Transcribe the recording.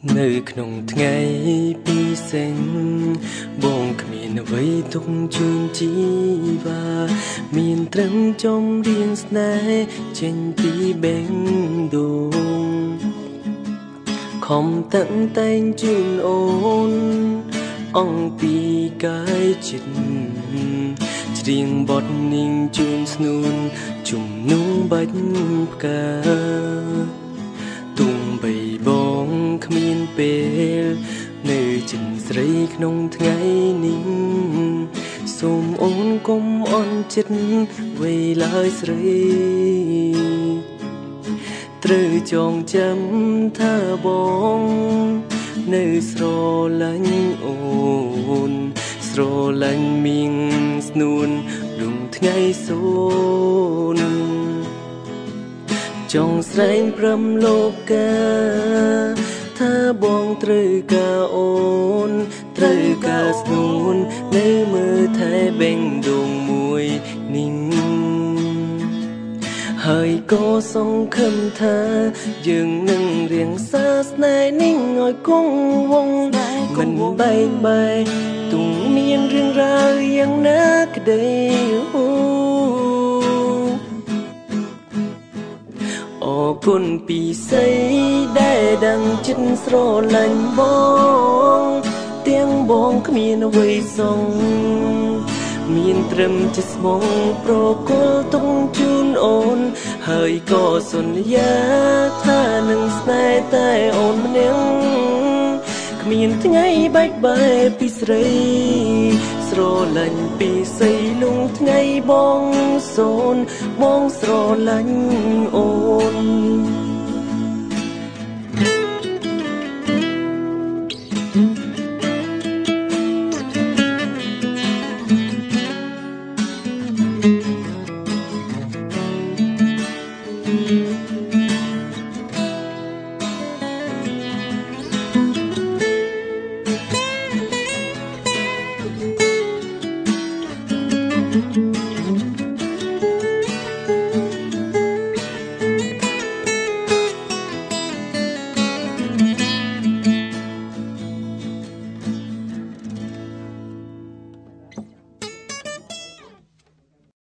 នៅក្នុងថ្ងៃពីសេងបងគ្មានអ្វីទុកជូនជីវ៉ាមានត្រឹមចំរៀងស្នេហ៍ចេញពីបេងដូងខំតាំងតែងជូនអូនអង្គពីកាយចិត្តច្រៀងបទនាងជូនស្នួនជំនុំបាច់ផ្កាទុំបីបងគ្មានពេលនៅចិនស្រីក្នុងថ្ងៃនេះសូមអូនកុំអន់ចិត្តវេឡើយស្រីត្រូវចងចាំថាបងនៅស្រឡាញ់អូនស្រឡាញ់មីងស្នួនដងថ្ងៃសូនចង់ស្រែងព្រមលោកកាថាបងត្រូវការអូនត្រូវការស្នួននៅមើលថែបេងដូងមួយនេះហើយក៏សង្ឃឹមថាយើងនឹងរៀងសាស្នេហ៍នេះឲ្យគង់វង្សមិនបែកបែកទុំមានរឿងរ៉ាវយ៉ាងណាក្តីអរគុណពីស័យដែលដឹងចិត្តស្រឡាញ់បងទាំងបងគ្មានអ្វីសងមានត្រឹមជាស្មងប្រគល់ទុកជូនអូនហើយក៏សន្យាថានឹងស្នេហ៍តែអូនម្នាក់គ្មានថ្ងៃបែកបែកពីស្រីស្រឡាញ់ពីស័យលងថ្ងៃបងសូនបងស្រឡាញ់អូន